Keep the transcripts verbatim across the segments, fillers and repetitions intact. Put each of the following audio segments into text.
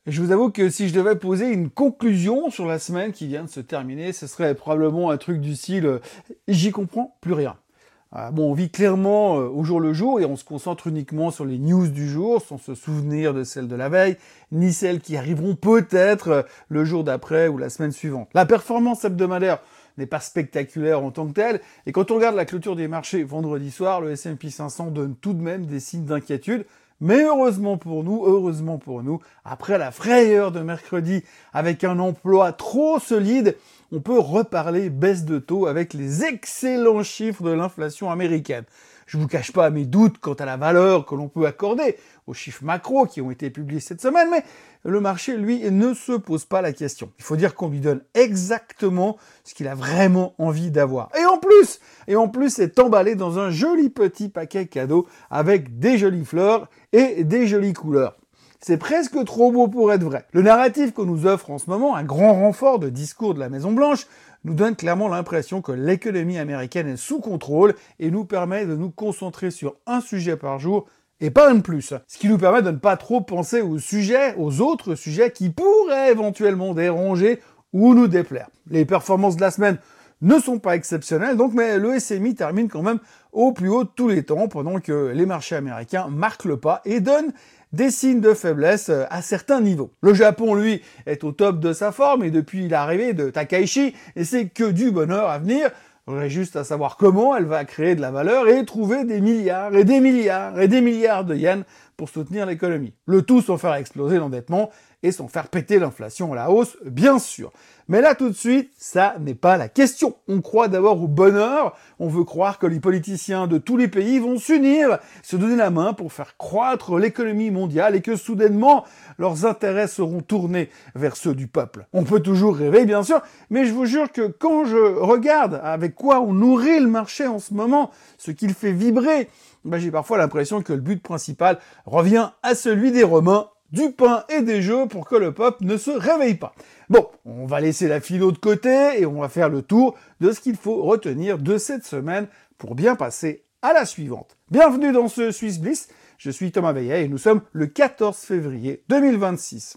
Je vous avoue que si je devais poser une conclusion sur la semaine qui vient de se terminer, ce serait probablement un truc du style euh, « j'y comprends plus rien ». Euh, bon, on vit clairement euh, au jour le jour et on se concentre uniquement sur les news du jour, sans se souvenir de celles de la veille, ni celles qui arriveront peut-être euh, le jour d'après ou la semaine suivante. La performance hebdomadaire n'est pas spectaculaire en tant que telle, et quand on regarde la clôture des marchés vendredi soir, le S and P cinq cents donne tout de même des signes d'inquiétude. Mais heureusement pour nous, heureusement pour nous, après la frayeur de mercredi avec un emploi trop solide, on peut reparler baisse de taux avec les excellents chiffres de l'inflation américaine. Je vous cache pas mes doutes quant à la valeur que l'on peut accorder aux chiffres macro qui ont été publiés cette semaine, mais le marché, lui, ne se pose pas la question. Il faut dire qu'on lui donne exactement ce qu'il a vraiment envie d'avoir. Et en plus, et en plus, c'est emballé dans un joli petit paquet cadeau avec des jolies fleurs et des jolies couleurs. C'est presque trop beau pour être vrai. Le narratif qu'on nous offre en ce moment, un grand renfort de discours de la Maison-Blanche, nous donne clairement l'impression que l'économie américaine est sous contrôle et nous permet de nous concentrer sur un sujet par jour et pas un de plus. Ce qui nous permet de ne pas trop penser aux sujets, aux autres sujets qui pourraient éventuellement déranger ou nous déplaire. Les performances de la semaine ne sont pas exceptionnelles, donc, mais le S M I termine quand même au plus haut de tous les temps, pendant que les marchés américains marquent le pas et donnent des signes de faiblesse à certains niveaux. Le Japon, lui, est au top de sa forme, et depuis l'arrivée de Takaichi, et c'est que du bonheur à venir. On aurait juste à savoir comment elle va créer de la valeur et trouver des milliards et des milliards et des milliards de yens pour soutenir l'économie. Le tout sans faire exploser l'endettement et sans faire péter l'inflation à la hausse, bien sûr. Mais là, tout de suite, ça n'est pas la question. On croit d'abord au bonheur, on veut croire que les politiciens de tous les pays vont s'unir, se donner la main pour faire croître l'économie mondiale et que soudainement, leurs intérêts seront tournés vers ceux du peuple. On peut toujours rêver, bien sûr, mais je vous jure que quand je regarde avec quoi on nourrit le marché en ce moment, ce qu'il fait vibrer, ben j'ai parfois l'impression que le but principal revient à celui des Romains, du pain et des jeux pour que le peuple ne se réveille pas. Bon, on va laisser la philo de côté et on va faire le tour de ce qu'il faut retenir de cette semaine pour bien passer à la suivante. Bienvenue dans ce Swiss Bliss, je suis Thomas Veillet et nous sommes le quatorze février deux mille vingt-six.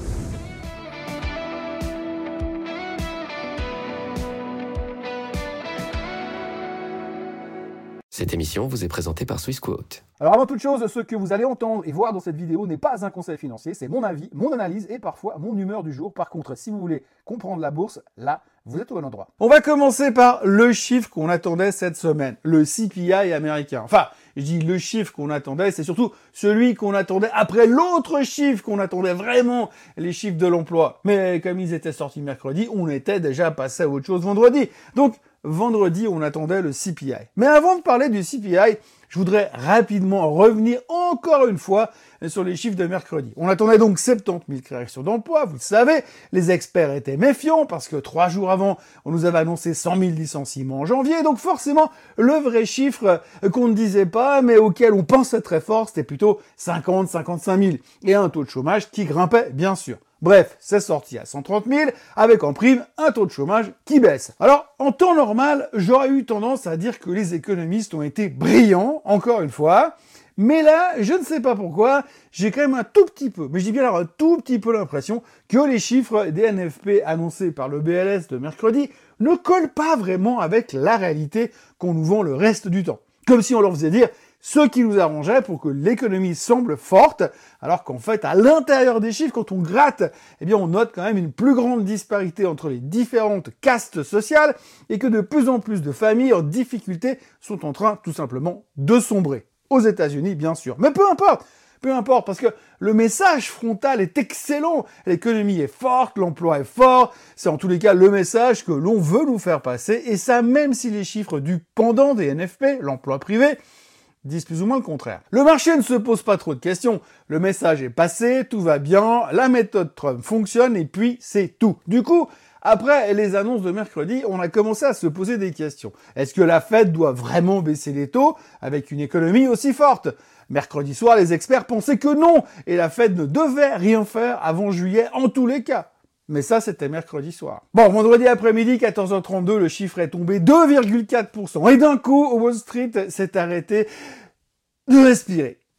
Cette émission vous est présentée par Swissquote. Alors avant toute chose, ce que vous allez entendre et voir dans cette vidéo n'est pas un conseil financier, c'est mon avis, mon analyse et parfois mon humeur du jour. Par contre, si vous voulez comprendre la bourse, là, vous êtes au bon endroit. On va commencer par le chiffre qu'on attendait cette semaine, le C P I américain. Enfin, je dis le chiffre qu'on attendait, c'est surtout celui qu'on attendait après l'autre chiffre qu'on attendait vraiment, les chiffres de l'emploi. Mais comme ils étaient sortis mercredi, on était déjà passé à autre chose vendredi. Donc, vendredi, on attendait le C P I. Mais avant de parler du C P I, je voudrais rapidement revenir encore une fois sur les chiffres de mercredi. On attendait donc soixante-dix mille créations d'emplois, vous le savez. Les experts étaient méfiants parce que trois jours avant, on nous avait annoncé cent mille licenciements en janvier. Donc forcément, le vrai chiffre qu'on ne disait pas, mais auquel on pensait très fort, c'était plutôt cinquante à cinquante-cinq mille. Et un taux de chômage qui grimpait, bien sûr. Bref, c'est sorti à cent trente mille, avec en prime un taux de chômage qui baisse. Alors, en temps normal, j'aurais eu tendance à dire que les économistes ont été brillants, encore une fois, mais là, je ne sais pas pourquoi, j'ai quand même un tout petit peu, mais je dis bien alors un tout petit peu l'impression que les chiffres des N F P annoncés par le B L S de mercredi ne collent pas vraiment avec la réalité qu'on nous vend le reste du temps. Comme si on leur faisait dire ce qui nous arrangeait pour que l'économie semble forte, alors qu'en fait, à l'intérieur des chiffres, quand on gratte, eh bien, on note quand même une plus grande disparité entre les différentes castes sociales et que de plus en plus de familles en difficulté sont en train, tout simplement, de sombrer. Aux États-Unis, bien sûr. Mais peu importe! Peu importe, parce que le message frontal est excellent. L'économie est forte, l'emploi est fort. C'est en tous les cas le message que l'on veut nous faire passer. Et ça, même si les chiffres du pendant des N F P, l'emploi privé, disent plus ou moins le contraire. Le marché ne se pose pas trop de questions. Le message est passé, tout va bien, la méthode Trump fonctionne et puis c'est tout. Du coup, après les annonces de mercredi, on a commencé à se poser des questions. Est-ce que la Fed doit vraiment baisser les taux avec une économie aussi forte ? Mercredi soir, les experts pensaient que non, et la Fed ne devait rien faire avant juillet en tous les cas. Mais ça, c'était mercredi soir. Bon, vendredi après-midi, quatorze heures trente-deux, le chiffre est tombé deux virgule quatre pour cent. Et d'un coup, Wall Street s'est arrêté de respirer.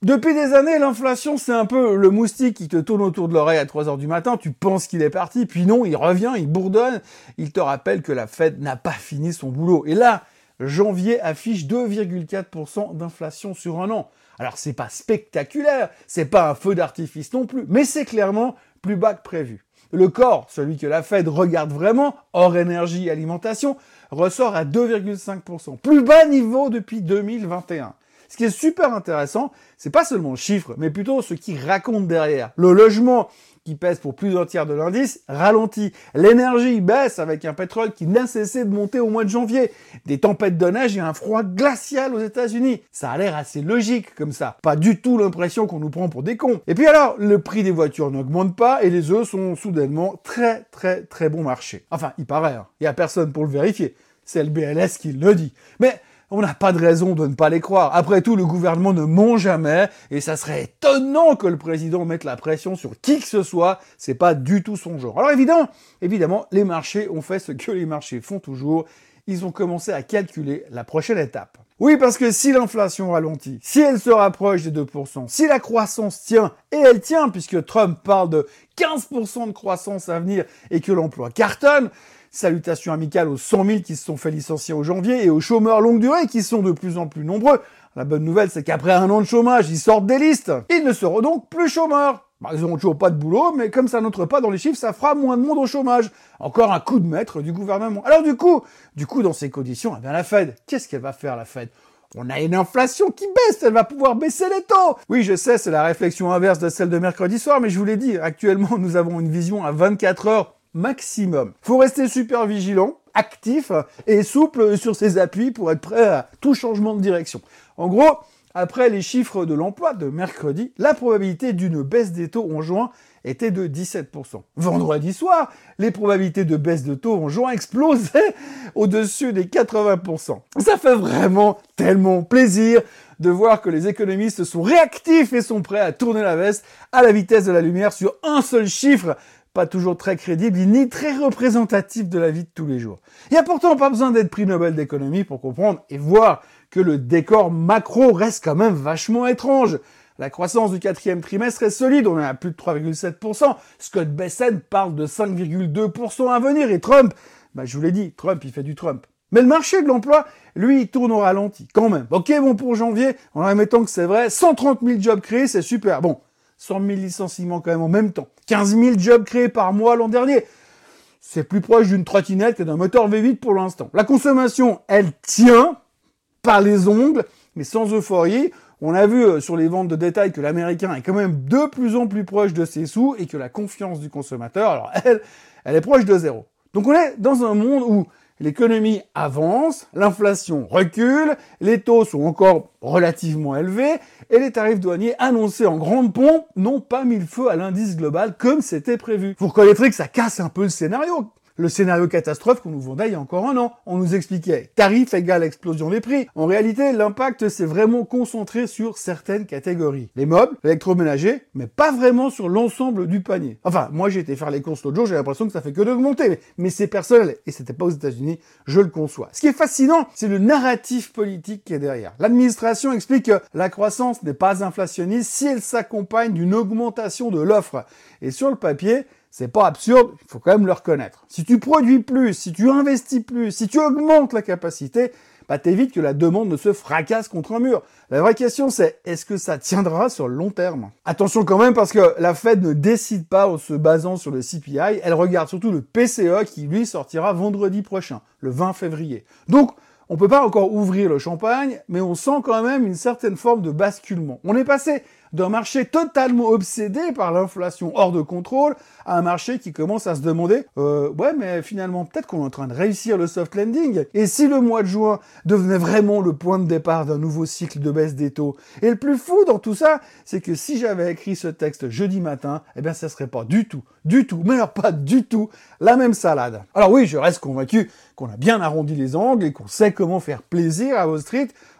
Depuis des années, l'inflation, c'est un peu le moustique qui te tourne autour de l'oreille à trois heures du matin, tu penses qu'il est parti, puis non, il revient, il bourdonne, il te rappelle que la Fed n'a pas fini son boulot. Et là, janvier affiche deux virgule quatre pour cent d'inflation sur un an. Alors c'est pas spectaculaire, c'est pas un feu d'artifice non plus, mais c'est clairement plus bas que prévu. Le corps, celui que la Fed regarde vraiment, hors énergie et alimentation, ressort à deux virgule cinq pour cent. Plus bas niveau depuis deux mille vingt et un. Ce qui est super intéressant, c'est pas seulement le chiffre, mais plutôt ce qui raconte derrière. Le logement, qui pèse pour plus d'un tiers de l'indice, ralentit. L'énergie baisse avec un pétrole qui n'a cessé de monter au mois de janvier. Des tempêtes de neige et un froid glacial aux États-Unis. Ça a l'air assez logique comme ça. Pas du tout l'impression qu'on nous prend pour des cons. Et puis alors, le prix des voitures n'augmente pas et les œufs sont soudainement très très très bon marché. Enfin, il paraît, hein. Il y a personne pour le vérifier. C'est le B L S qui le dit. Mais on n'a pas de raison de ne pas les croire. Après tout, le gouvernement ne ment jamais, et ça serait étonnant que le président mette la pression sur qui que ce soit. C'est pas du tout son genre. Alors évidemment, évidemment, les marchés ont fait ce que les marchés font toujours. Ils ont commencé à calculer la prochaine étape. Oui, parce que si l'inflation ralentit, si elle se rapproche des deux pour cent, si la croissance tient, et elle tient puisque Trump parle de quinze pour cent de croissance à venir et que l'emploi cartonne, salutations amicales aux cent mille qui se sont fait licencier au janvier et aux chômeurs longue durée qui sont de plus en plus nombreux. La bonne nouvelle, c'est qu'après un an de chômage, ils sortent des listes. Ils ne seront donc plus chômeurs. Bah, ils n'auront toujours pas de boulot, mais comme ça n'entre pas dans les chiffres, ça fera moins de monde au chômage. Encore un coup de maître du gouvernement. Alors du coup, du coup, dans ces conditions, eh bien la Fed, qu'est-ce qu'elle va faire la Fed ? On a une inflation qui baisse, elle va pouvoir baisser les taux. Oui, je sais, c'est la réflexion inverse de celle de mercredi soir, mais je vous l'ai dit, actuellement, nous avons une vision à vingt-quatre heures maximum. Faut rester super vigilant, actif et souple sur ses appuis pour être prêt à tout changement de direction. En gros, après les chiffres de l'emploi de mercredi, la probabilité d'une baisse des taux en juin était de dix-sept pour cent. Vendredi soir, les probabilités de baisse de taux en juin explosaient au-dessus des quatre-vingts pour cent. Ça fait vraiment tellement plaisir de voir que les économistes sont réactifs et sont prêts à tourner la veste à la vitesse de la lumière sur un seul chiffre, pas toujours très crédible, ni très représentatif de la vie de tous les jours. Il n'y a pourtant pas besoin d'être prix Nobel d'économie pour comprendre et voir que le décor macro reste quand même vachement étrange. La croissance du quatrième trimestre est solide, on est à plus de trois virgule sept pour cent. Scott Bessent parle de cinq virgule deux pour cent à venir et Trump, bah je vous l'ai dit, Trump il fait du Trump. Mais le marché de l'emploi, lui, il tourne au ralenti, quand même. Ok, bon pour janvier, en admettant que c'est vrai, cent trente mille jobs créés, c'est super. Bon, cent mille licenciements quand même en même temps. quinze mille jobs créés par mois l'an dernier. C'est plus proche d'une trottinette que d'un moteur V huit pour l'instant. La consommation, elle tient par les ongles, mais sans euphorie. On a vu sur les ventes de détail que l'américain est quand même de plus en plus proche de ses sous et que la confiance du consommateur, alors elle, elle est proche de zéro. Donc on est dans un monde où l'économie avance, l'inflation recule, les taux sont encore relativement élevés et les tarifs douaniers annoncés en grande pompe n'ont pas mis le feu à l'indice global comme c'était prévu. Vous reconnaîtrez que ça casse un peu le scénario. Le scénario catastrophe qu'on nous vendait il y a encore un an. On nous expliquait tarif égale explosion des prix. En réalité, l'impact s'est vraiment concentré sur certaines catégories. Les meubles, l'électroménager, mais pas vraiment sur l'ensemble du panier. Enfin, moi j'ai été faire les courses l'autre jour, j'ai l'impression que ça fait que d'augmenter. Mais, mais c'est personnel, et c'était pas aux États-Unis, je le conçois. Ce qui est fascinant, c'est le narratif politique qui est derrière. L'administration explique que la croissance n'est pas inflationniste si elle s'accompagne d'une augmentation de l'offre. Et sur le papier, c'est pas absurde, il faut quand même le reconnaître. Si tu produis plus, si tu investis plus, si tu augmentes la capacité, bah t'évites que la demande ne se fracasse contre un mur. La vraie question c'est, est-ce que ça tiendra sur le long terme? Attention quand même parce que la Fed ne décide pas en se basant sur le C P I, elle regarde surtout le P C E qui lui sortira vendredi prochain, le vingt février. Donc, on peut pas encore ouvrir le champagne, mais on sent quand même une certaine forme de basculement. On est passé d'un marché totalement obsédé par l'inflation hors de contrôle à un marché qui commence à se demander euh, ouais mais finalement peut-être qu'on est en train de réussir le soft landing et si le mois de juin devenait vraiment le point de départ d'un nouveau cycle de baisse des taux. Et le plus fou dans tout ça, c'est que si j'avais écrit ce texte jeudi matin, eh bien ça serait pas du tout, du tout, mais alors pas du tout la même salade. Alors oui, je reste convaincu qu'on a bien arrondi les angles et qu'on sait comment faire plaisir à Wall Street.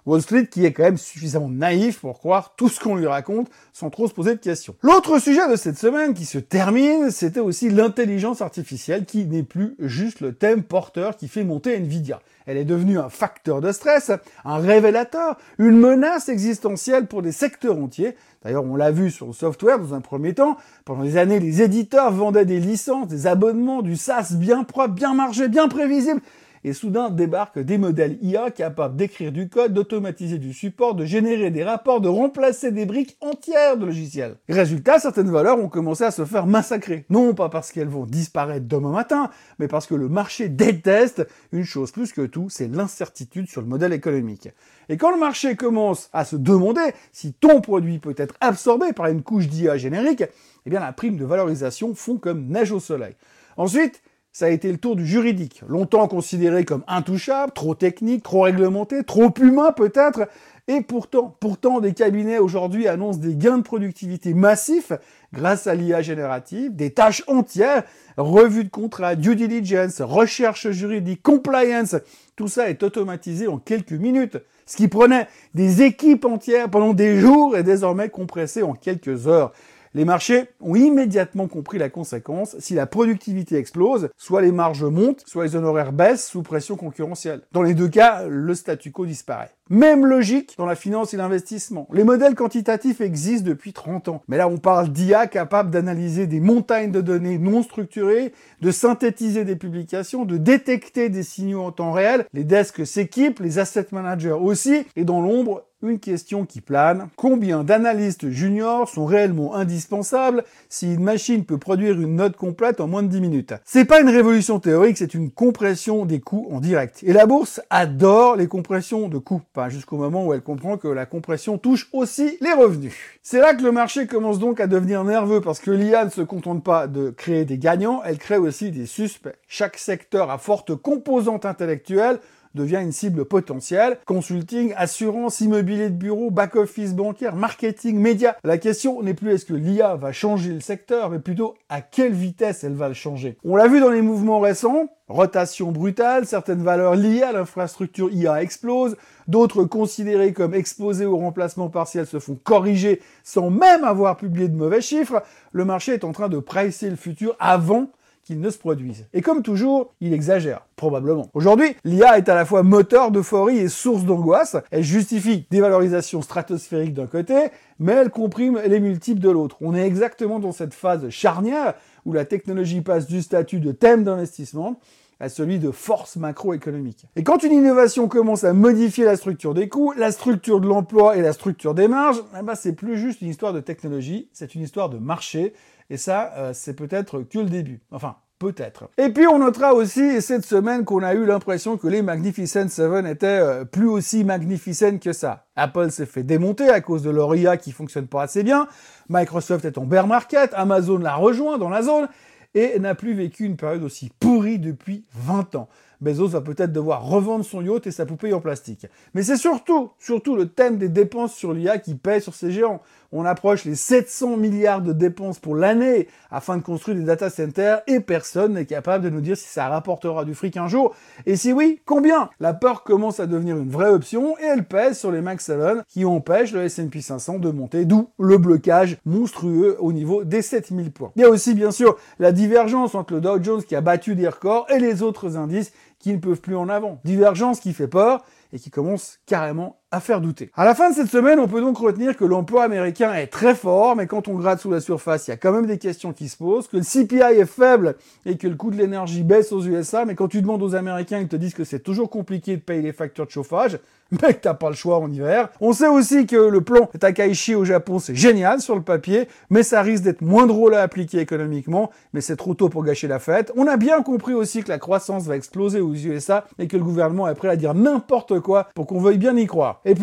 Wall Street qui est quand même suffisamment naïf pour croire tout ce qu'on lui raconte sans trop se poser de questions. L'autre sujet de cette semaine qui se termine, c'était aussi l'intelligence artificielle qui n'est plus juste le thème porteur qui fait monter Nvidia. Elle est devenue un facteur de stress, un révélateur, une menace existentielle pour des secteurs entiers. D'ailleurs, on l'a vu sur le software dans un premier temps. Pendant des années, les éditeurs vendaient des licences, des abonnements, du SaaS bien propre, bien margé, bien prévisible. Et soudain débarquent des modèles I A capables d'écrire du code, d'automatiser du support, de générer des rapports, de remplacer des briques entières de logiciels. Résultat, certaines valeurs ont commencé à se faire massacrer. Non pas parce qu'elles vont disparaître demain matin, mais parce que le marché déteste une chose plus que tout, c'est l'incertitude sur le modèle économique. Et quand le marché commence à se demander si ton produit peut être absorbé par une couche d'I A générique, eh bien la prime de valorisation fond comme neige au soleil. Ensuite, ça a été le tour du juridique, longtemps considéré comme intouchable, trop technique, trop réglementé, trop humain peut-être, et pourtant, pourtant des cabinets aujourd'hui annoncent des gains de productivité massifs grâce à l'I A générative, des tâches entières, revue de contrat, due diligence, recherche juridique, compliance, tout ça est automatisé en quelques minutes, ce qui prenait des équipes entières pendant des jours est désormais compressé en quelques heures. Les marchés ont immédiatement compris la conséquence. Si la productivité explose, soit les marges montent, soit les honoraires baissent sous pression concurrentielle. Dans les deux cas, le statu quo disparaît. Même logique dans la finance et l'investissement. Les modèles quantitatifs existent depuis trente ans. Mais là, on parle d'I A capable d'analyser des montagnes de données non structurées, de synthétiser des publications, de détecter des signaux en temps réel. Les desks s'équipent, les asset managers aussi. Et dans l'ombre, une question qui plane. Combien d'analystes juniors sont réellement indispensables si une machine peut produire une note complète en moins de dix minutes? C'est pas une révolution théorique, c'est une compression des coûts en direct. Et la bourse adore les compressions de coûts. Enfin, jusqu'au moment où elle comprend que la compression touche aussi les revenus. C'est là que le marché commence donc à devenir nerveux parce que l'I A ne se contente pas de créer des gagnants, elle crée aussi des suspects. Chaque secteur à forte composante intellectuelle devient une cible potentielle. Consulting, assurance, immobilier de bureau, back-office bancaire, marketing, médias. La question n'est plus est-ce que l'I A va changer le secteur, mais plutôt à quelle vitesse elle va le changer. On l'a vu dans les mouvements récents, rotation brutale, certaines valeurs liées à l'infrastructure I A explosent, d'autres considérées comme exposées au remplacement partiel se font corriger sans même avoir publié de mauvais chiffres. Le marché est en train de pricer le futur avant qu'il ne se produise. Et comme toujours, il exagère, probablement. Aujourd'hui, l'I A est à la fois moteur d'euphorie et source d'angoisse. Elle justifie des valorisations stratosphériques d'un côté, mais elle comprime les multiples de l'autre. On est exactement dans cette phase charnière où la technologie passe du statut de thème d'investissement à celui de force macroéconomique. Et quand une innovation commence à modifier la structure des coûts, la structure de l'emploi et la structure des marges, eh ben c'est plus juste une histoire de technologie, c'est une histoire de marché. Et ça, euh, c'est peut-être que le début. Enfin, peut-être. Et puis, on notera aussi cette semaine qu'on a eu l'impression que les Magnificent Seven étaient euh, plus aussi magnificents que ça. Apple s'est fait démonter à cause de leur I A qui fonctionne pas assez bien. Microsoft est en bear market. Amazon l'a rejoint dans la zone et n'a plus vécu une période aussi pourrie depuis vingt ans. Bezos va peut-être devoir revendre son yacht et sa poupée en plastique. Mais c'est surtout, surtout le thème des dépenses sur l'I A qui pèse sur ces géants. On approche les sept cents milliards de dépenses pour l'année afin de construire des data centers et personne n'est capable de nous dire si ça rapportera du fric un jour. Et si oui, combien? La peur commence à devenir une vraie option et elle pèse sur les Mag sept qui empêchent le S and P cinq cents de monter, d'où le blocage monstrueux au niveau des sept mille points. Il y a aussi bien sûr la divergence entre le Dow Jones qui a battu des records et les autres indices qui ne peuvent plus en avant. Divergence qui fait peur et qui commence carrément à faire douter. À la fin de cette semaine, on peut donc retenir que l'emploi américain est très fort, mais quand on gratte sous la surface, il y a quand même des questions qui se posent, que le C P I est faible et que le coût de l'énergie baisse aux U S A, mais quand tu demandes aux Américains, ils te disent que c'est toujours compliqué de payer les factures de chauffage, mais que t'as pas le choix en hiver. On sait aussi que le plan Takaichi au Japon, c'est génial sur le papier, mais ça risque d'être moins drôle à appliquer économiquement, mais c'est trop tôt pour gâcher la fête. On a bien compris aussi que la croissance va exploser aux U S A et que le gouvernement est prêt à dire n'importe quoi pour qu'on veuille bien y croire. Et puis,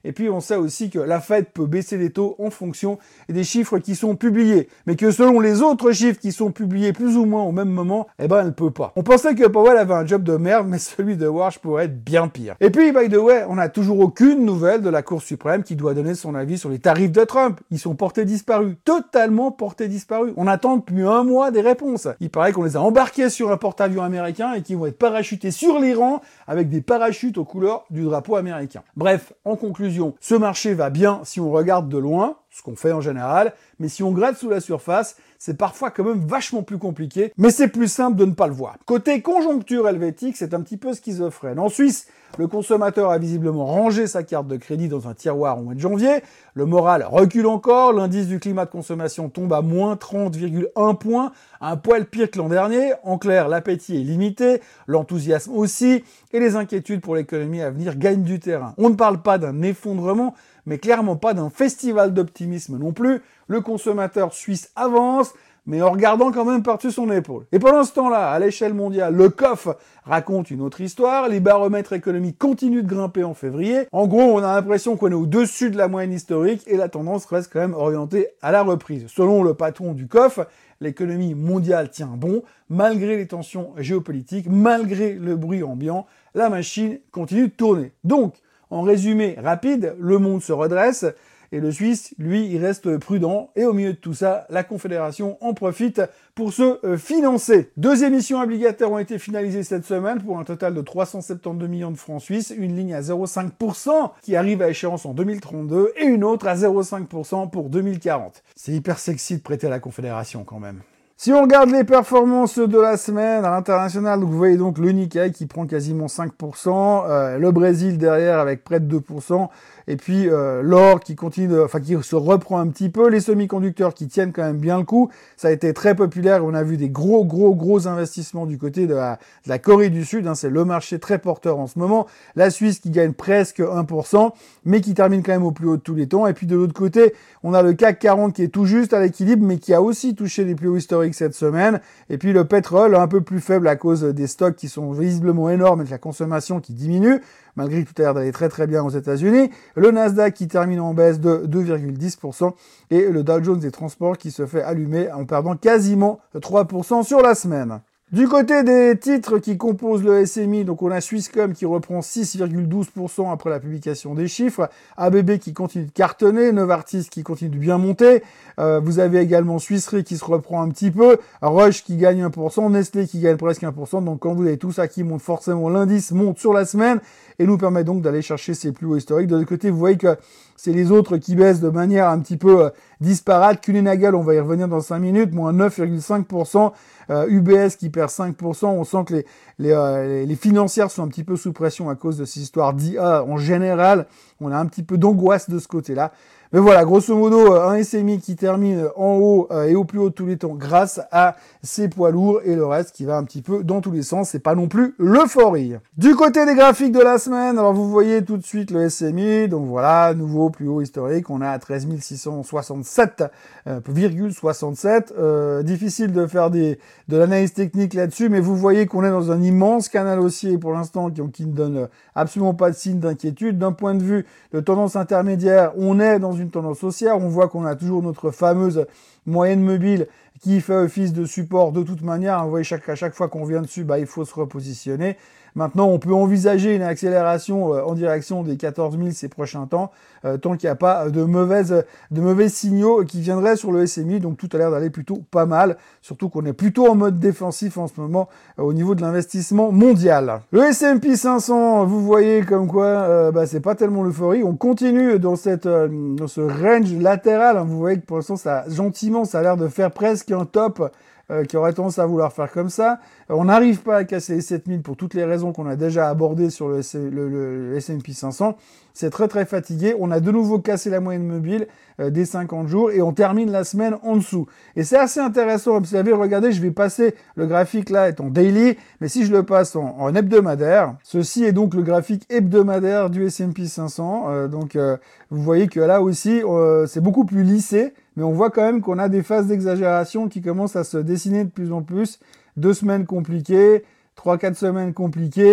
Et puis on sait aussi que la Fed peut baisser les taux en fonction des chiffres qui sont publiés, mais que selon les autres chiffres qui sont publiés plus ou moins au même moment, eh ben elle ne peut pas. On pensait que Powell avait un job de merde, mais celui de Warsh pourrait être bien pire. Et puis, by the way, on n'a toujours aucune nouvelle de la Cour suprême qui doit donner son avis sur les tarifs de Trump. Ils sont portés disparus, totalement portés disparus. On attend depuis un mois des réponses. Il paraît qu'on les a embarqués sur un porte-avions américain et qu'ils vont être parachutés sur l'Iran avec des parachutes aux couleurs du drapeau américain. Bref, en conclusion, ce marché va bien si on regarde de loin, ce qu'on fait en général, mais si on gratte sous la surface, c'est parfois quand même vachement plus compliqué, mais c'est plus simple de ne pas le voir. Côté conjoncture helvétique, c'est un petit peu schizophrène. En Suisse, le consommateur a visiblement rangé sa carte de crédit dans un tiroir au mois de janvier, le moral recule encore, l'indice du climat de consommation tombe à moins trente virgule un points, un poil pire que l'an dernier, en clair, l'appétit est limité, l'enthousiasme aussi, et les inquiétudes pour l'économie à venir gagnent du terrain. On ne parle pas d'un effondrement, mais clairement pas d'un festival d'optimisme non plus. Le consommateur suisse avance, mais en regardant quand même par-dessus son épaule. Et pendant ce temps-là, à l'échelle mondiale, le C O F raconte une autre histoire, les baromètres économiques continuent de grimper en février. En gros, on a l'impression qu'on est au-dessus de la moyenne historique et la tendance reste quand même orientée à la reprise. Selon le patron du C O F, l'économie mondiale tient bon, malgré les tensions géopolitiques, malgré le bruit ambiant, la machine continue de tourner. Donc, en résumé rapide, le monde se redresse et le Suisse, lui, il reste prudent. Et au milieu de tout ça, la Confédération en profite pour se euh, financer. Deux émissions obligataires ont été finalisées cette semaine pour un total de trois cent soixante-douze millions de francs suisses, une ligne à zéro virgule cinq pour cent qui arrive à échéance en deux mille trente-deux et une autre à zéro virgule cinq pour cent pour deux mille quarante. C'est hyper sexy de prêter à la Confédération quand même. Si on regarde les performances de la semaine à l'international, vous voyez donc le Nikkei qui prend quasiment cinq pour cent, euh, le Brésil derrière avec près de deux pour cent, et puis euh, l'or qui continue, de, enfin qui se reprend un petit peu, les semi-conducteurs qui tiennent quand même bien le coup. Ça a été très populaire. On a vu des gros, gros, gros investissements du côté de la, de la Corée du Sud. Hein, c'est le marché très porteur en ce moment. La Suisse qui gagne presque un pour cent, mais qui termine quand même au plus haut de tous les temps. Et puis de l'autre côté, on a le C A C quarante qui est tout juste à l'équilibre, mais qui a aussi touché les plus hauts historiques cette semaine. Et puis le pétrole, un peu plus faible à cause des stocks qui sont visiblement énormes et de la consommation qui diminue, malgré que tout a l'air d'aller très très bien aux États-Unis. Le Nasdaq qui termine en baisse de deux virgule dix pour cent et le Dow Jones des transports qui se fait allumer en perdant quasiment trois pour cent sur la semaine. Du côté des titres qui composent le S M I, donc on a Swisscom qui reprend six virgule douze pour cent après la publication des chiffres, A B B qui continue de cartonner, Novartis qui continue de bien monter, euh, vous avez également Swiss Re qui se reprend un petit peu, Roche qui gagne un pour cent, Nestlé qui gagne presque un pour cent, donc quand vous avez tout ça qui monte, forcément l'indice monte sur la semaine et nous permet donc d'aller chercher ses plus hauts historiques. De l'autre côté, vous voyez que c'est les autres qui baissent de manière un petit peu euh, disparate. Kuehne+Nagel, on va y revenir dans cinq minutes, moins neuf virgule cinq pour cent. Euh, U B S qui perd cinq pour cent. On sent que les, les, euh, les financières sont un petit peu sous pression à cause de ces histoires d'I A. En général, on a un petit peu d'angoisse de ce côté-là. Mais voilà, grosso modo, un S M I qui termine en haut euh, et au plus haut de tous les temps grâce à ses poids lourds et le reste qui va un petit peu dans tous les sens. C'est pas non plus l'euphorie. Du côté des graphiques de la semaine, alors vous voyez tout de suite le S M I. Donc voilà, nouveau plus haut historique. On est à treize mille six cent soixante-sept virgule soixante-sept. Euh, difficile de faire des, de l'analyse technique là-dessus, mais vous voyez qu'on est dans un immense canal haussier pour l'instant qui, qui ne donne absolument pas de signe d'inquiétude. D'un point de vue de tendance intermédiaire, on est dans une tendance haussière. On voit qu'on a toujours notre fameuse moyenne mobile qui fait office de support de toute manière. Vous voyez, chaque, à chaque fois qu'on vient dessus, bah, il faut se repositionner. Maintenant, on peut envisager une accélération euh, en direction des quatorze mille ces prochains temps, euh, tant qu'il n'y a pas de mauvaises, de mauvais signaux qui viendraient sur le S M I. Donc, tout a l'air d'aller plutôt pas mal, surtout qu'on est plutôt en mode défensif en ce moment euh, au niveau de l'investissement mondial. Le S and P cinq cents, vous voyez comme quoi, euh, bah, c'est pas tellement l'euphorie. On continue dans cette, euh, dans ce range latéral. Hein. Vous voyez que pour l'instant, ça, gentiment, ça a l'air de faire presque un top. Euh, qui aurait tendance à vouloir faire comme ça. Euh, on n'arrive pas à casser les sept mille pour toutes les raisons qu'on a déjà abordées sur le, le, le, le S and P cinq cents. C'est très très fatigué. On a de nouveau cassé la moyenne mobile euh, des cinquante jours et on termine la semaine en dessous. Et c'est assez intéressant. Vous savez, regardez, je vais passer le graphique là est en daily, mais si je le passe en, en hebdomadaire, ceci est donc le graphique hebdomadaire du S and P cinq cents. Euh, donc euh, vous voyez que là aussi, euh, c'est beaucoup plus lissé. Mais on voit quand même qu'on a des phases d'exagération qui commencent à se dessiner de plus en plus. Deux semaines compliquées, trois, quatre semaines compliquées,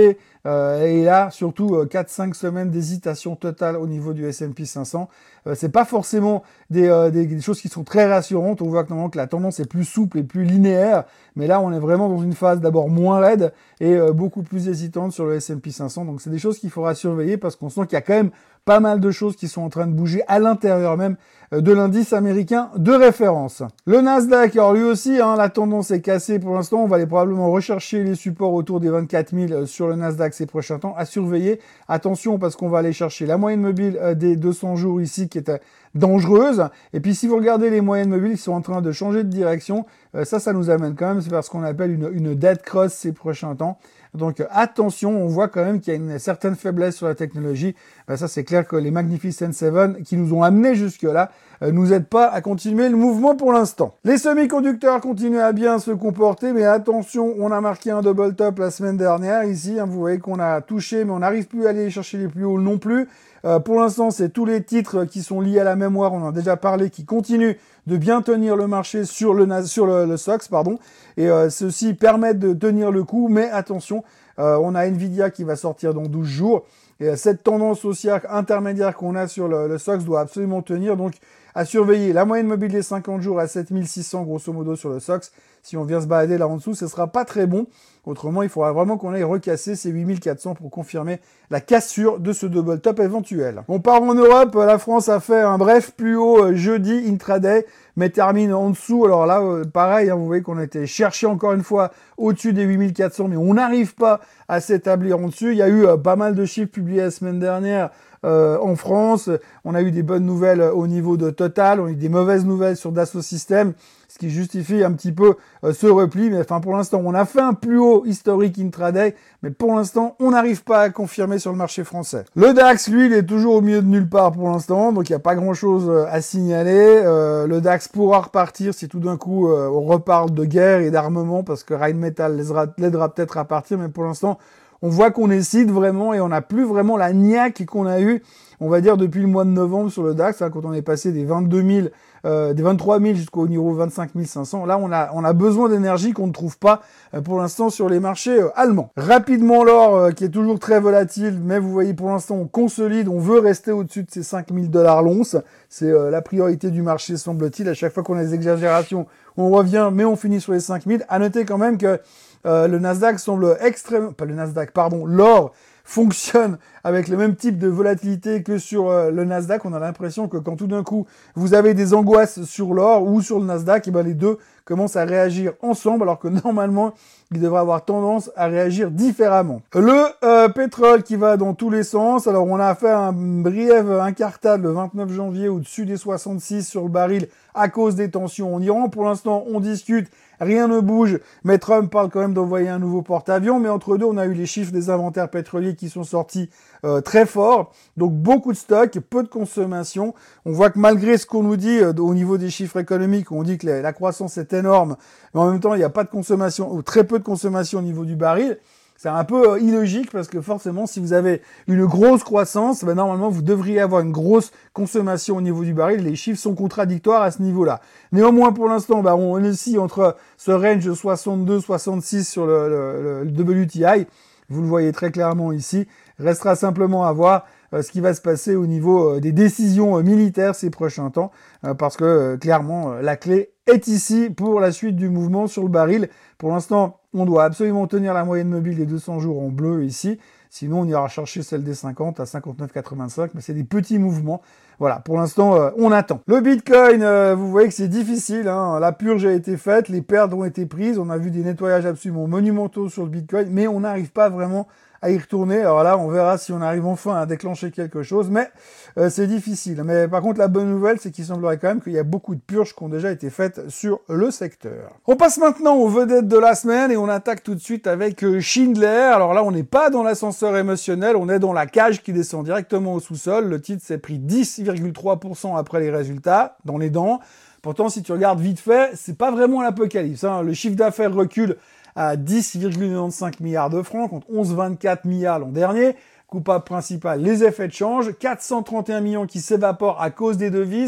Euh, et là, surtout euh, quatre cinq semaines d'hésitation totale au niveau du S and P cinq cents. Euh, c'est pas forcément des, euh, des, des choses qui sont très rassurantes. On voit que normalement que la tendance est plus souple et plus linéaire, mais là on est vraiment dans une phase d'abord moins raide et euh, beaucoup plus hésitante sur le S and P cinq cents. Donc c'est des choses qu'il faudra surveiller parce qu'on sent qu'il y a quand même pas mal de choses qui sont en train de bouger à l'intérieur même de l'indice américain de référence. Le Nasdaq, alors lui aussi, hein, la tendance est cassée pour l'instant. On va aller probablement rechercher les supports autour des vingt-quatre mille sur le Nasdaq ces prochains temps. À surveiller. Attention parce qu'on va aller chercher la moyenne mobile des deux cents jours ici qui est dangereuse. Et puis si vous regardez les moyennes mobiles, ils sont en train de changer de direction. Euh, ça, ça nous amène quand même vers ce qu'on appelle une, une dead cross ces prochains temps. Donc euh, attention, on voit quand même qu'il y a une certaine faiblesse sur la technologie. Ben, ça, c'est clair que les Magnificent Seven qui nous ont amenés jusque-là euh, nous aident pas à continuer le mouvement pour l'instant. Les semi-conducteurs continuent à bien se comporter, mais attention, on a marqué un double top la semaine dernière ici. Hein, vous voyez qu'on a touché, mais on n'arrive plus à aller chercher les plus hauts non plus. Euh, pour l'instant, c'est tous les titres qui sont liés à la mémoire, on en a déjà parlé, qui continuent de bien tenir le marché sur le sur le, le S O X, pardon. Et euh, ceux-ci permettent de tenir le coup, mais attention, euh, on a Nvidia qui va sortir dans douze jours. Et euh, cette tendance haussière intermédiaire qu'on a sur le, le S O X doit absolument tenir. Donc, à surveiller la moyenne mobile des cinquante jours à sept mille six cents grosso modo sur le S O X. Si on vient se balader là en dessous, ce sera pas très bon. Autrement, il faudra vraiment qu'on aille recasser ces huit mille quatre cents pour confirmer la cassure de ce double top éventuel. On part en Europe, la France a fait un bref plus haut jeudi intraday, mais termine en dessous. Alors là, pareil, hein, vous voyez qu'on a été chercher encore une fois au-dessus des huit mille quatre cents, mais on n'arrive pas à s'établir en dessus. Il y a eu euh, pas mal de chiffres publiés la semaine dernière euh, en France. On a eu des bonnes nouvelles au niveau de Total, on a eu des mauvaises nouvelles sur Dassault Systèmes, ce qui justifie un petit peu euh, ce repli. Mais enfin, pour l'instant, on a fait un plus haut historique intraday, mais pour l'instant, on n'arrive pas à confirmer sur le marché français. Le DAX, lui, il est toujours au milieu de nulle part pour l'instant, donc il n'y a pas grand-chose à signaler. Euh, le DAX pourra repartir si tout d'un coup euh, on reparle de guerre et d'armement, parce que Rheinmetall l'aidera peut-être à partir, mais pour l'instant, on voit qu'on hésite vraiment et on n'a plus vraiment la niaque qu'on a eue, on va dire, depuis le mois de novembre sur le DAX, hein, quand on est passé des vingt-deux mille, euh, des vingt-trois mille jusqu'au niveau vingt-cinq mille cinq cents. Là, on a, on a besoin d'énergie qu'on ne trouve pas euh, pour l'instant sur les marchés euh, allemands. Rapidement, l'or euh, qui est toujours très volatile, mais vous voyez, pour l'instant, on consolide, on veut rester au-dessus de ces cinq mille dollars l'once. C'est euh, la priorité du marché, semble-t-il. À chaque fois qu'on a des exagérations, on revient, mais on finit sur les cinq mille. À noter quand même que Euh, le Nasdaq semble extrêmement, pas le Nasdaq, pardon, l'or fonctionne avec le même type de volatilité que sur euh, le Nasdaq. On a l'impression que quand tout d'un coup vous avez des angoisses sur l'or ou sur le Nasdaq, et ben les deux commencent à réagir ensemble, alors que normalement ils devraient avoir tendance à réagir différemment. Le euh, pétrole qui va dans tous les sens. Alors on a fait un brief incartade le vingt-neuf janvier au-dessus des soixante-six sur le baril à cause des tensions en Iran. Pour l'instant, on discute. Rien ne bouge, mais Trump parle quand même d'envoyer un nouveau porte-avions. Mais entre deux, on a eu les chiffres des inventaires pétroliers qui sont sortis euh, très forts. Donc beaucoup de stocks, peu de consommation. On voit que malgré ce qu'on nous dit euh, au niveau des chiffres économiques, on dit que la, la croissance est énorme, mais en même temps, il n'y a pas de consommation, ou très peu de consommation au niveau du baril. C'est un peu euh, illogique parce que forcément, si vous avez une grosse croissance, ben, normalement, vous devriez avoir une grosse consommation au niveau du baril. Les chiffres sont contradictoires à ce niveau-là. Néanmoins, pour l'instant, ben, on est ici entre ce range soixante-deux soixante-six sur le, le, le W T I. Vous le voyez très clairement ici. Restera simplement à voir euh, ce qui va se passer au niveau euh, des décisions euh, militaires ces prochains temps, euh, parce que euh, clairement, euh, la clé est ici pour la suite du mouvement sur le baril. Pour l'instant, on doit absolument tenir la moyenne mobile des deux cents jours en bleu ici. Sinon, on ira chercher celle des cinquante à cinquante-neuf quatre-vingt-cinq. Mais c'est des petits mouvements. Voilà, pour l'instant, euh, on attend. Le Bitcoin, euh, vous voyez que c'est difficile. Hein. La purge a été faite, les pertes ont été prises. On a vu des nettoyages absolument monumentaux sur le Bitcoin. Mais on n'arrive pas vraiment à y retourner. Alors là, on verra si on arrive enfin à déclencher quelque chose, mais euh, c'est difficile. Mais par contre, la bonne nouvelle, c'est qu'il semblerait quand même qu'il y a beaucoup de purges qui ont déjà été faites sur le secteur. On passe maintenant aux vedettes de la semaine et on attaque tout de suite avec Schindler. Alors là, on n'est pas dans l'ascenseur émotionnel, on est dans la cage qui descend directement au sous-sol. Le titre s'est pris dix virgule trois pour cent après les résultats, dans les dents. Pourtant, si tu regardes vite fait, c'est pas vraiment l'apocalypse. Hein. Le chiffre d'affaires recule à dix virgule quatre-vingt-quinze milliards de francs contre onze virgule vingt-quatre milliards l'an dernier. Coupable principal, les effets de change, quatre cent trente et un millions qui s'évaporent à cause des devises.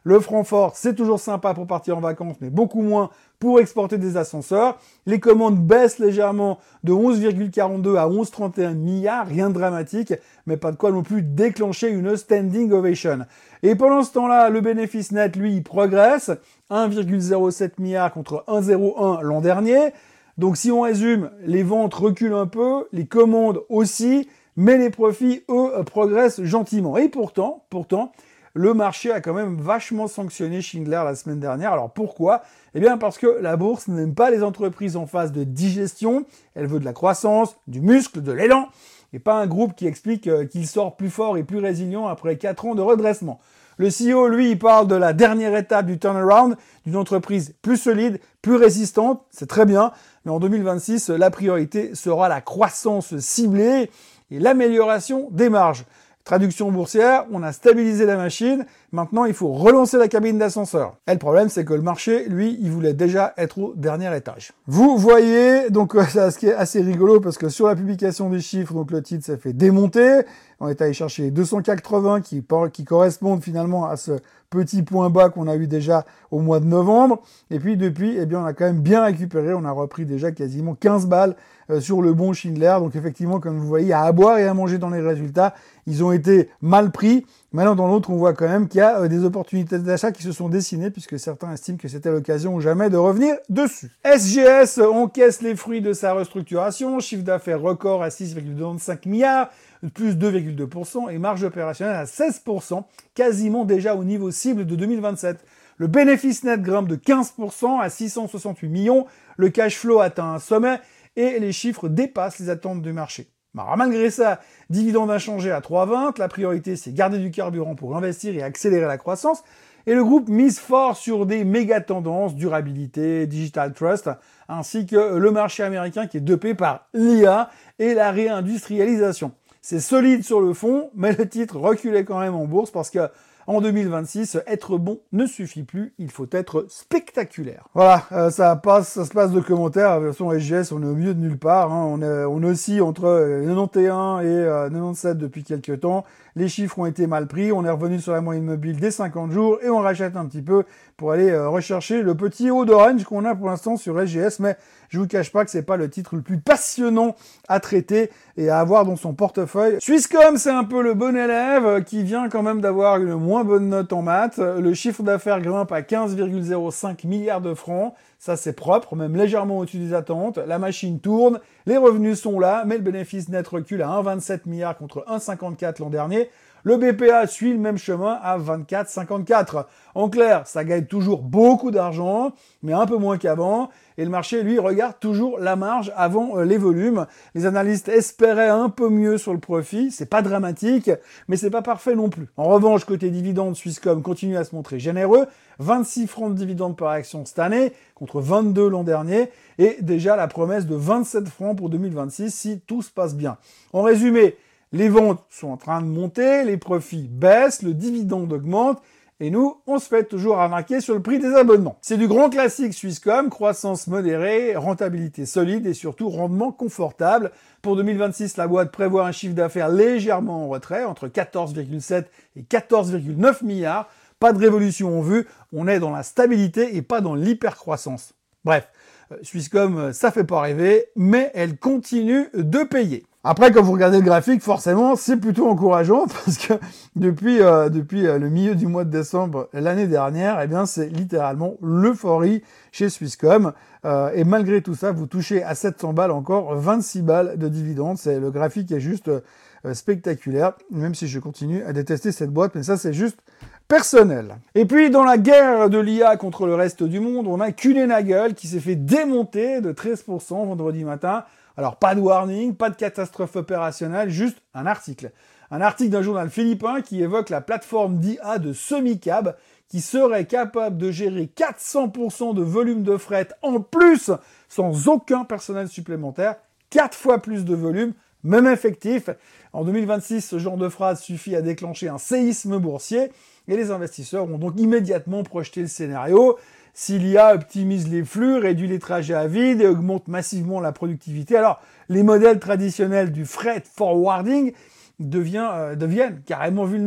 Le Francfort, c'est toujours sympa pour partir en vacances, mais beaucoup moins pour exporter des ascenseurs. Les commandes baissent légèrement de onze virgule quarante-deux à onze virgule trente et un milliards, rien de dramatique, mais pas de quoi non plus déclencher une standing ovation. Et pendant ce temps-là, le bénéfice net, lui, il progresse, un virgule zéro sept milliard contre un virgule zéro un l'an dernier. Donc si on résume, les ventes reculent un peu, les commandes aussi, mais les profits, eux, progressent gentiment. Et pourtant, pourtant, le marché a quand même vachement sanctionné Schindler la semaine dernière. Alors pourquoi ? Eh bien parce que la bourse n'aime pas les entreprises en phase de digestion. Elle veut de la croissance, du muscle, de l'élan, et pas un groupe qui explique qu'il sort plus fort et plus résilient après quatre ans de redressement. Le C E O, lui, il parle de la dernière étape du turnaround, d'une entreprise plus solide, plus résistante, c'est très bien, mais en deux mille vingt-six, la priorité sera la croissance ciblée et l'amélioration des marges. Traduction boursière, on a stabilisé la machine, maintenant il faut relancer la cabine d'ascenseur. Et le problème, c'est que le marché, lui, il voulait déjà être au dernier étage. Vous voyez, donc ça, ce qui est assez rigolo, parce que sur la publication des chiffres, donc le titre s'est fait démonter, on est allé chercher les deux cent quatre-vingts qui, qui correspondent finalement à ce petit point bas qu'on a eu déjà au mois de novembre, et puis depuis, eh bien, on a quand même bien récupéré, on a repris déjà quasiment quinze balles euh, sur le bon Schindler, donc effectivement, comme vous voyez, à boire et à manger dans les résultats, ils ont été mal pris. Maintenant, dans l'autre, on voit quand même qu'il y a euh, des opportunités d'achat qui se sont dessinées, puisque certains estiment que c'était l'occasion ou jamais de revenir dessus. S G S encaisse les fruits de sa restructuration, chiffre d'affaires record à six virgule quatre-vingt-cinq milliards, plus deux virgule deux pour cent, et marge opérationnelle à seize pour cent, quasiment déjà au niveau cible de deux mille vingt-sept. Le bénéfice net grimpe de quinze pour cent à six cent soixante-huit millions, le cash flow atteint un sommet, et les chiffres dépassent les attentes du marché. Alors, malgré ça, dividende inchangé à trois virgule vingt, la priorité c'est garder du carburant pour investir et accélérer la croissance, et le groupe mise fort sur des méga tendances, durabilité, digital trust, ainsi que le marché américain qui est dopé par l'I A et la réindustrialisation. C'est solide sur le fond, mais le titre reculait quand même en bourse parce que en deux mille vingt-six, être bon ne suffit plus, il faut être spectaculaire. Voilà, euh, ça passe, ça se passe de commentaires. Version S G S, on est au milieu de nulle part. Hein. On, est, on oscille entre quatre-vingt-onze et euh, quatre-vingt-dix-sept depuis quelques temps. Les chiffres ont été mal pris. On est revenu sur la moyenne mobile des cinquante jours et on rachète un petit peu pour aller euh, rechercher le petit haut de range qu'on a pour l'instant sur S G S. Mais je vous cache pas que c'est pas le titre le plus passionnant à traiter et à avoir dans son portefeuille. Swisscom, c'est un peu le bon élève qui vient quand même d'avoir une moins bonne note en maths. Le chiffre d'affaires grimpe à quinze virgule zéro cinq milliards de francs. Ça, c'est propre, même légèrement au-dessus des attentes. La machine tourne, les revenus sont là, mais le bénéfice net recule à un virgule vingt-sept milliards contre un virgule cinquante-quatre l'an dernier. Le B P A suit le même chemin à vingt-quatre virgule cinquante-quatre. En clair, ça gagne toujours beaucoup d'argent, mais un peu moins qu'avant. Et le marché, lui, regarde toujours la marge avant euh, les volumes. Les analystes espéraient un peu mieux sur le profit. C'est pas dramatique, mais c'est pas parfait non plus. En revanche, côté dividendes, Swisscom continue à se montrer généreux. vingt-six francs de dividendes par action cette année, contre vingt-deux l'an dernier. Et déjà la promesse de vingt-sept francs pour deux mille vingt-six, si tout se passe bien. En résumé, les ventes sont en train de monter, les profits baissent, le dividende augmente, et nous, on se fait toujours arnaquer sur le prix des abonnements. C'est du grand classique Swisscom, croissance modérée, rentabilité solide et surtout rendement confortable. Pour deux mille vingt-six, la boîte prévoit un chiffre d'affaires légèrement en retrait, entre quatorze virgule sept et quatorze virgule neuf milliards. Pas de révolution en vue, on est dans la stabilité et pas dans l'hypercroissance. Bref, Swisscom, ça fait pas rêver, mais elle continue de payer. Après, quand vous regardez le graphique, forcément, c'est plutôt encourageant parce que depuis euh, depuis euh, le milieu du mois de décembre l'année dernière, eh bien, c'est littéralement l'euphorie chez Swisscom. Euh, et malgré tout ça, vous touchez à sept cents balles encore vingt-six balles de dividendes. C'est le graphique est juste euh, spectaculaire, même si je continue à détester cette boîte, mais ça, c'est juste personnel. Et puis, dans la guerre de l'I A contre le reste du monde, on a Kuehne+Nagel qui s'est fait démonter de treize pour cent vendredi matin. Alors, pas de warning, pas de catastrophe opérationnelle, juste un article. Un article d'un journal philippin qui évoque la plateforme d'I A de Semicab qui serait capable de gérer quatre cents pour cent de volume de fret en plus, sans aucun personnel supplémentaire, quatre fois plus de volume, même effectif. En deux mille vingt-six, ce genre de phrase suffit à déclencher un séisme boursier et les investisseurs ont donc immédiatement projeté le scénario. Si l'I A optimise les flux, réduit les trajets à vide et augmente massivement la productivité, alors les modèles traditionnels du freight forwarding devient, euh, deviennent carrément vulnérables.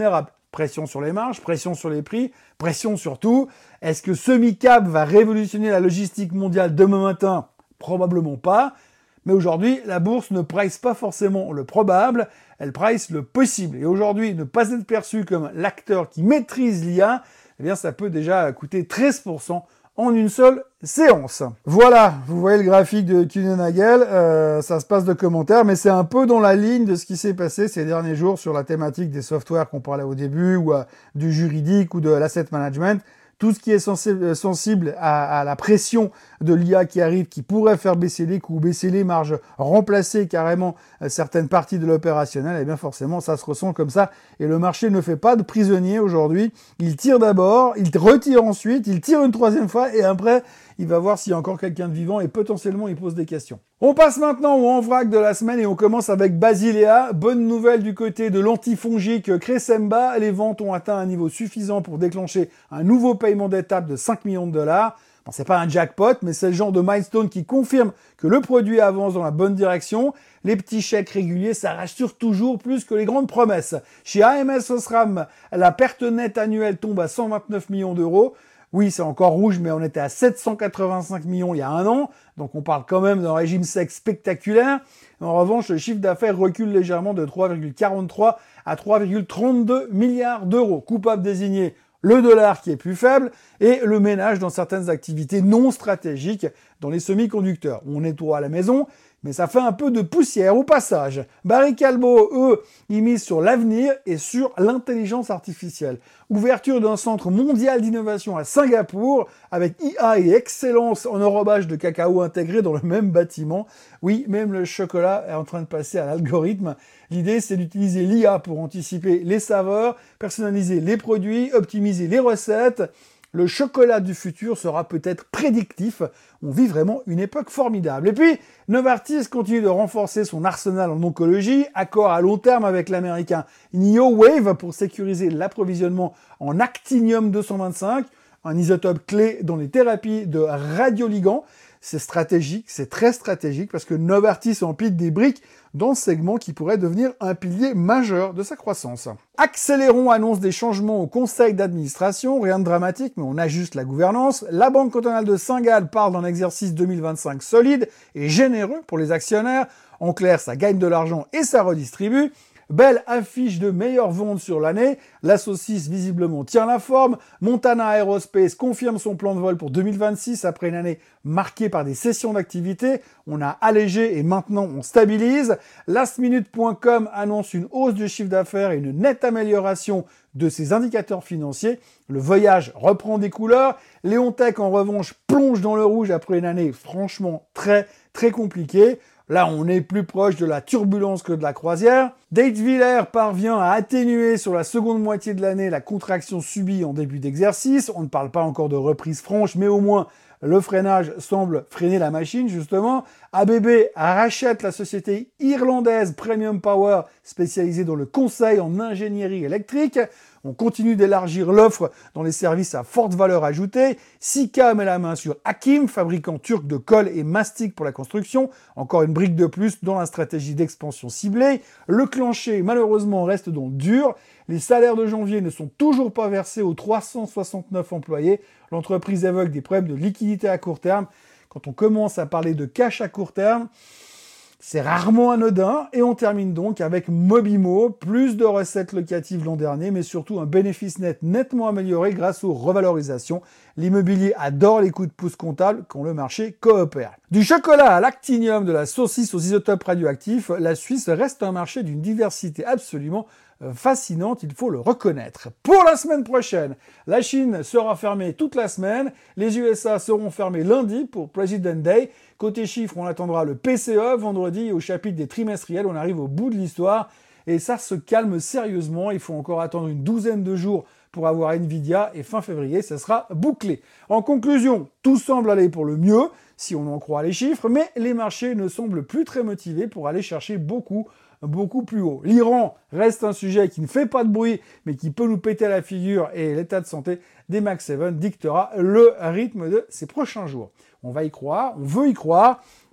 Pression sur les marges, pression sur les prix, pression sur tout. Est-ce que ce mid-cap va révolutionner la logistique mondiale demain matin? Probablement pas. Mais aujourd'hui, la bourse ne price pas forcément le probable, elle price le possible. Et aujourd'hui, ne pas être perçu comme l'acteur qui maîtrise l'I A, eh bien, ça peut déjà coûter treize pour cent en une seule séance. Voilà, vous voyez le graphique de Kuehne+Nagel, euh, ça se passe de commentaires, mais c'est un peu dans la ligne de ce qui s'est passé ces derniers jours sur la thématique des softwares qu'on parlait au début, ou euh, du juridique, ou de l'asset management. Tout ce qui est sensible, sensible à, à la pression de l'I A qui arrive, qui pourrait faire baisser les coûts, baisser les marges, remplacer carrément certaines parties de l'opérationnel, et bien forcément ça se ressent comme ça. Et le marché ne fait pas de prisonnier aujourd'hui. Il tire d'abord, il retire ensuite, il tire une troisième fois, et après il va voir s'il y a encore quelqu'un de vivant, et potentiellement il pose des questions. On passe maintenant au en vrac de la semaine, et on commence avec Basilea. Bonne nouvelle du côté de l'antifongique Cresemba. Les ventes ont atteint un niveau suffisant pour déclencher un nouveau paiement d'étape de cinq millions de dollars. Bon, c'est pas un jackpot, mais c'est le genre de milestone qui confirme que le produit avance dans la bonne direction. Les petits chèques réguliers, ça rassure toujours plus que les grandes promesses. Chez A M S Osram, la perte nette annuelle tombe à cent vingt-neuf millions d'euros. Oui, c'est encore rouge, mais on était à sept cent quatre-vingt-cinq millions il y a un an. Donc on parle quand même d'un régime sec spectaculaire. En revanche, le chiffre d'affaires recule légèrement de trois virgule quarante-trois à trois virgule trente-deux milliards d'euros. Coupable désigné, le dollar qui est plus faible et le ménage dans certaines activités non stratégiques dans les semi-conducteurs. On nettoie à la maison, mais ça fait un peu de poussière au passage. Barry Callebaut, eux, ils misent sur l'avenir et sur l'intelligence artificielle. Ouverture d'un centre mondial d'innovation à Singapour, avec I A et excellence en enrobage de cacao intégrés dans le même bâtiment. Oui, même le chocolat est en train de passer à l'algorithme. L'idée, c'est d'utiliser l'I A pour anticiper les saveurs, personnaliser les produits, optimiser les recettes. Le chocolat du futur sera peut-être prédictif. On vit vraiment une époque formidable. Et puis, Novartis continue de renforcer son arsenal en oncologie, accord à long terme avec l'américain Neowave pour sécuriser l'approvisionnement en actinium deux cent vingt-cinq, un isotope clé dans les thérapies de radioligands. C'est stratégique, c'est très stratégique parce que Novartis empile des briques dans ce segment qui pourrait devenir un pilier majeur de sa croissance. Accélérons annonce des changements au conseil d'administration, rien de dramatique, mais on ajuste la gouvernance. La Banque cantonale de Saint-Gall parle d'un exercice deux mille vingt-cinq solide et généreux pour les actionnaires. En clair, ça gagne de l'argent et ça redistribue. Belle affiche de meilleures ventes sur l'année. La saucisse visiblement tient la forme. Montana Aerospace confirme son plan de vol pour deux mille vingt-six après une année marquée par des cessions d'activité. On a allégé et maintenant on stabilise. last minute point com annonce une hausse du chiffre d'affaires et une nette amélioration de ses indicateurs financiers. Le voyage reprend des couleurs. Leontech en revanche plonge dans le rouge après une année franchement très très compliquée. Là, on est plus proche de la turbulence que de la croisière. Dateviller parvient à atténuer sur la seconde moitié de l'année la contraction subie en début d'exercice. On ne parle pas encore de reprise franche, mais au moins le freinage semble freiner la machine, justement. A B B rachète la société irlandaise Premium Power, spécialisée dans le conseil en ingénierie électrique. On continue d'élargir l'offre dans les services à forte valeur ajoutée. Sika met la main sur Hakim, fabricant turc de colle et mastic pour la construction. Encore une brique de plus dans la stratégie d'expansion ciblée. Le clancher, malheureusement, reste dans le dur. Les salaires de janvier ne sont toujours pas versés aux trois cent soixante-neuf employés. L'entreprise évoque des problèmes de liquidité à court terme. Quand on commence à parler de cash à court terme, c'est rarement anodin, et on termine donc avec Mobimo, plus de recettes locatives l'an dernier, mais surtout un bénéfice net nettement amélioré grâce aux revalorisations. L'immobilier adore les coups de pouce comptables quand le marché coopère. Du chocolat à l'actinium, de la saucisse aux isotopes radioactifs, la Suisse reste un marché d'une diversité absolument fascinante, il faut le reconnaître. Pour la semaine prochaine, la Chine sera fermée toute la semaine, les U S A seront fermés lundi pour President Day. Côté chiffres, on attendra le P C E vendredi, au chapitre des trimestriels, on arrive au bout de l'histoire et ça se calme sérieusement, il faut encore attendre une douzaine de jours pour avoir Nvidia et fin février, ça sera bouclé. En conclusion, tout semble aller pour le mieux, si on en croit les chiffres, mais les marchés ne semblent plus très motivés pour aller chercher beaucoup beaucoup plus haut. L'Iran reste un sujet qui ne fait pas de bruit, mais qui peut nous péter à la figure, et l'état de santé des Mag sept dictera le rythme de ces prochains jours. On va y croire, on veut y croire,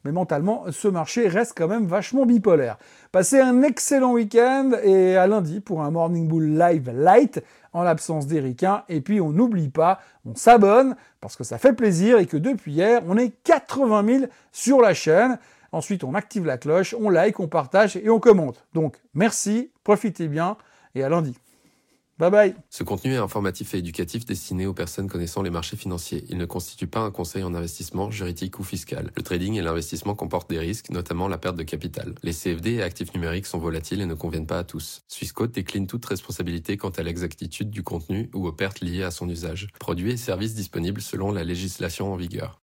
mais mentalement, ce marché reste quand même vachement bipolaire. Passez un excellent week-end et à lundi pour un Morning Bull Live Light en l'absence d'Ericain. Et puis on n'oublie pas, on s'abonne parce que ça fait plaisir et que depuis hier, on est quatre-vingt mille sur la chaîne. Ensuite, on active la cloche, on like, on partage et on commente. Donc, merci, profitez bien et à lundi. Bye bye. Ce contenu est informatif et éducatif destiné aux personnes connaissant les marchés financiers. Il ne constitue pas un conseil en investissement, juridique ou fiscal. Le trading et l'investissement comportent des risques, notamment la perte de capital. Les C F D et actifs numériques sont volatiles et ne conviennent pas à tous. Swissquote décline toute responsabilité quant à l'exactitude du contenu ou aux pertes liées à son usage. Produits et services disponibles selon la législation en vigueur.